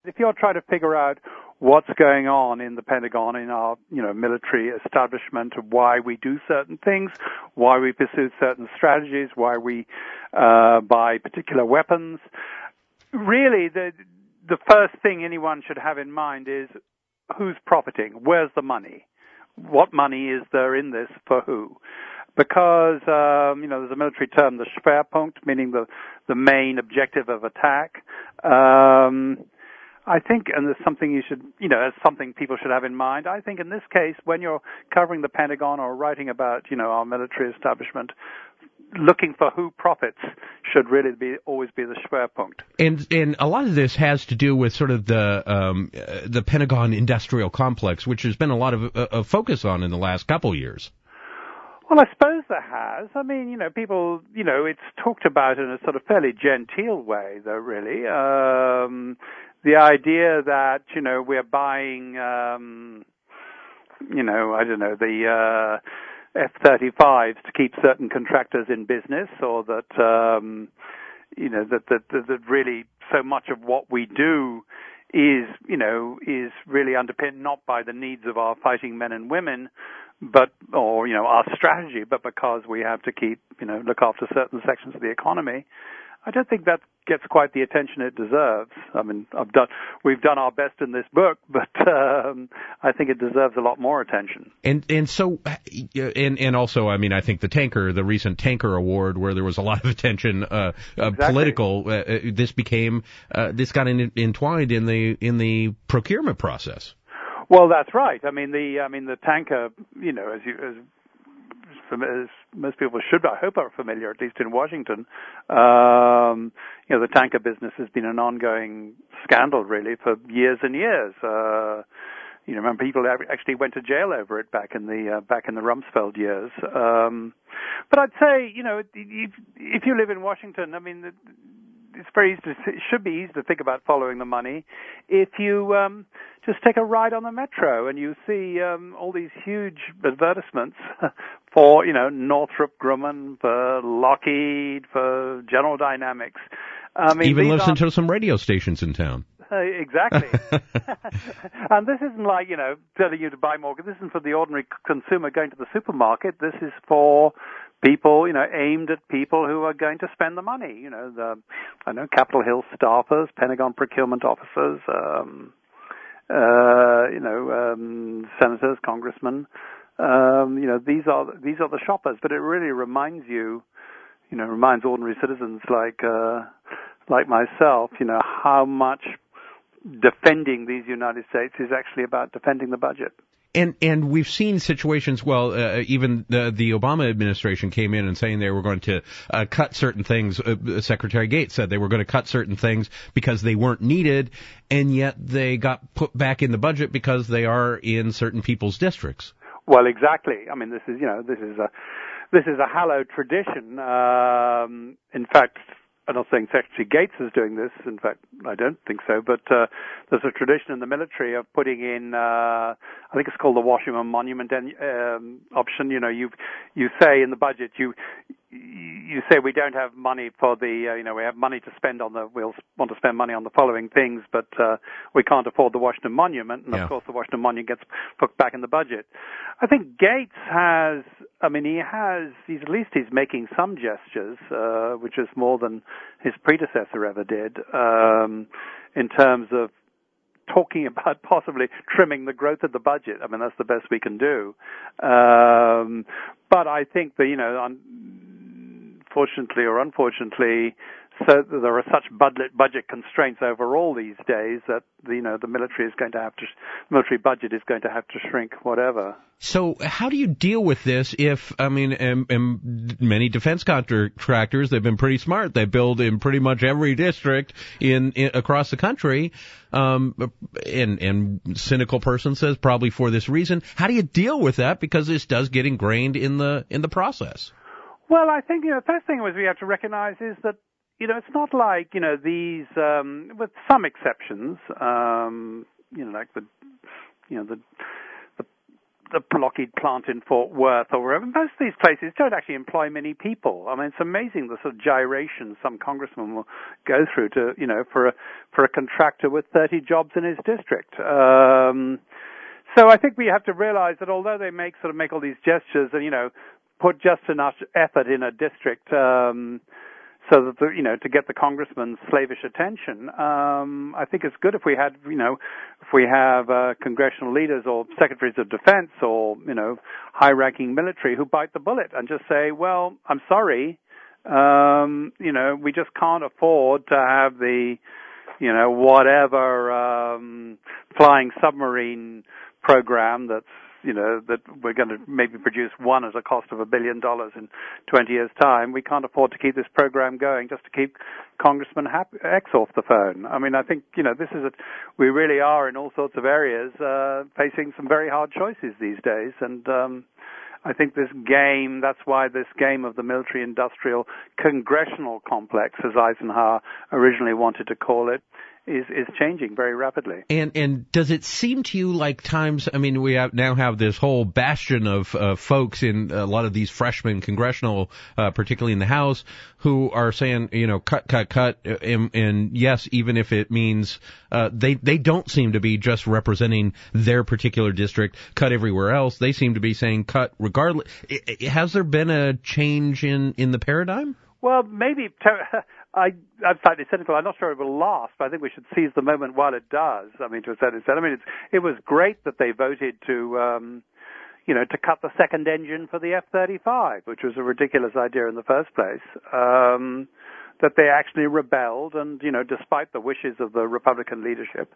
If you're trying to figure out what's going on in the Pentagon, in our, military establishment, why we do certain things, why we pursue certain strategies, why we buy particular weapons, really the first thing anyone should have in mind is who's profiting, where's the money, what money is there in this for who? Because, there's a military term, the Schwerpunkt, meaning the main objective of attack. I think, and there's something you should, as something people should have in mind, I think in this case, when you're covering the Pentagon or writing about, our military establishment, looking for who profits should really always be the Schwerpunkt. And a lot of this has to do with sort of the Pentagon industrial complex, which has been a lot of focus on in the last couple years. Well, I suppose there has. I mean, people, it's talked about in a sort of fairly genteel way, though, really. The idea that, we're buying, the F-35s to keep certain contractors in business, or that, that really so much of what we do is really underpinned not by the needs of our fighting men and women, or our strategy, but because we have to keep, look after certain sections of the economy. I don't think that gets quite the attention it deserves. I mean, we've done our best in this book, but I think it deserves a lot more attention. And so, also, I mean, I think the recent tanker award, where there was a lot of attention, exactly. Political, this got entwined in the procurement process. Well, that's right. I mean, the tanker, as most people should, I hope, are familiar, at least in Washington. The tanker business has been an ongoing scandal, really, for years and years. Remember, people actually went to jail over it back in the Rumsfeld years. But I'd say, if you live in Washington, I mean, it's very easy it should be easy to think about following the money if you just take a ride on the metro and you see all these huge advertisements for, Northrop Grumman, for Lockheed, for General Dynamics. I mean, even listen to some radio stations in town. Exactly. And this isn't like, telling you to buy more. This isn't for the ordinary consumer going to the supermarket. This is for people, aimed at people who are going to spend the money. Capitol Hill staffers, Pentagon procurement officers, senators, congressmen. These are the shoppers. But it really reminds reminds ordinary citizens like myself, how much defending these United States is actually about defending the budget. And we've seen situations, even the Obama administration came in and saying they were going to cut certain things. Secretary Gates said they were going to cut certain things because they weren't needed, and yet they got put back in the budget because they are in certain people's districts. Well, exactly. I mean, this is a hallowed tradition. In fact, I'm not saying Secretary Gates is doing this. In fact, I don't think so. But there's a tradition in the military of putting in, I think it's called the Washington Monument option. You say in the budget, you say we don't have money for we have money to spend we'll want to spend money on the following things, but we can't afford the Washington Monument. And of course, the Washington Monument gets put back in the budget. I think Gates he's making some gestures, which is more than his predecessor ever did, in terms of talking about possibly trimming the growth of the budget. I mean, that's the best we can do. But I think that, fortunately or unfortunately, so there are such budget constraints overall these days that the military budget is going to have to shrink, whatever. So how do you deal with this? If many defense contractors, they've been pretty smart. They build in pretty much every district in across the country. And cynical person says probably for this reason. How do you deal with that? Because this does get ingrained in the process. Well, I think the first thing we have to recognize is that it's not like these with some exceptions, like the the Lockheed plant in Fort Worth or wherever. Most of these places don't actually employ many people. I mean, it's amazing the sort of gyrations some congressman will go through to, for a contractor with 30 jobs in his district. So I think we have to realize that although they make all these gestures and, put just enough effort in a district, so that to get the congressman's slavish attention, I think it's good if we have congressional leaders or secretaries of defense or high-ranking military who bite the bullet and just say, well, I'm sorry, we just can't afford to have the whatever flying submarine program that we're going to maybe produce one at a cost of $1 billion in 20 years' time. We can't afford to keep this program going just to keep Congressman X off the phone. I mean, I think, we really are in all sorts of areas facing some very hard choices these days. And I think that's why this game of the military-industrial congressional complex, as Eisenhower originally wanted to call it, is changing very rapidly. And does it seem to you like times, I mean, we now have this whole bastion of folks in a lot of these freshman congressional, particularly in the House, who are saying, cut, and yes, even if it means they don't seem to be just representing their particular district, cut everywhere else. They seem to be saying cut regardless. Has there been a change in the paradigm? Well, maybe. I'm slightly cynical. I'm not sure it will last, but I think we should seize the moment while it does. I mean, to a certain extent. I mean, it was great that they voted to cut the second engine for the F-35, which was a ridiculous idea in the first place. That they actually rebelled, and despite the wishes of the Republican leadership,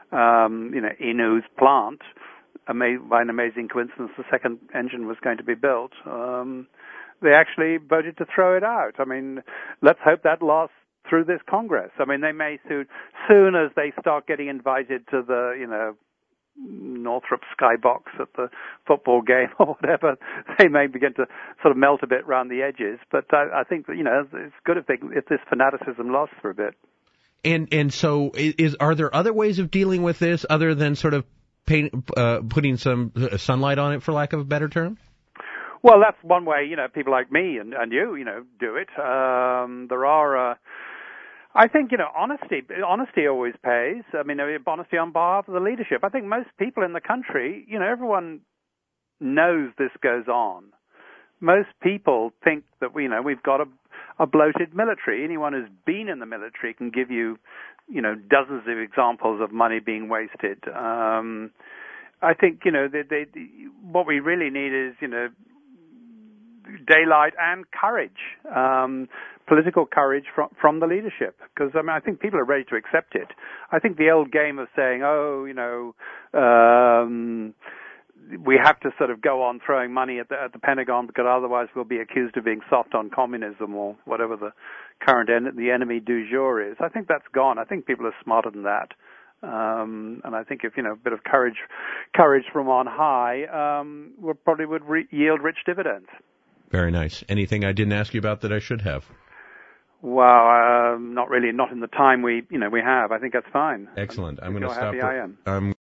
in whose plant, by an amazing coincidence, the second engine was going to be built. They actually voted to throw it out. I mean, let's hope that lasts through this Congress. I mean, they may soon as they start getting invited to the, Northrop Skybox at the football game or whatever, they may begin to sort of melt a bit around the edges. But I think that, it's good if this fanaticism lasts for a bit. And so are there other ways of dealing with this other than sort of putting some sunlight on it, for lack of a better term? Well, that's one way, people like me and you, do it. There are, I think, honesty always pays. I mean, honesty on behalf of the leadership. I think most people in the country, everyone knows this goes on. Most people think that, we've got a bloated military. Anyone who's been in the military can give you, dozens of examples of money being wasted. I think, what we really need is, daylight and courage, political courage from the leadership. Because, I think people are ready to accept it. I think the old game of saying, we have to sort of go on throwing money at the Pentagon because otherwise we'll be accused of being soft on communism or whatever the current the enemy du jour is. I think that's gone. I think people are smarter than that. And I think if, a bit of courage from on high, would yield rich dividends. Very nice. Anything I didn't ask you about that I should have? Well, not really. Not in the time we have. I think that's fine. Excellent. I'm going to stop. I am.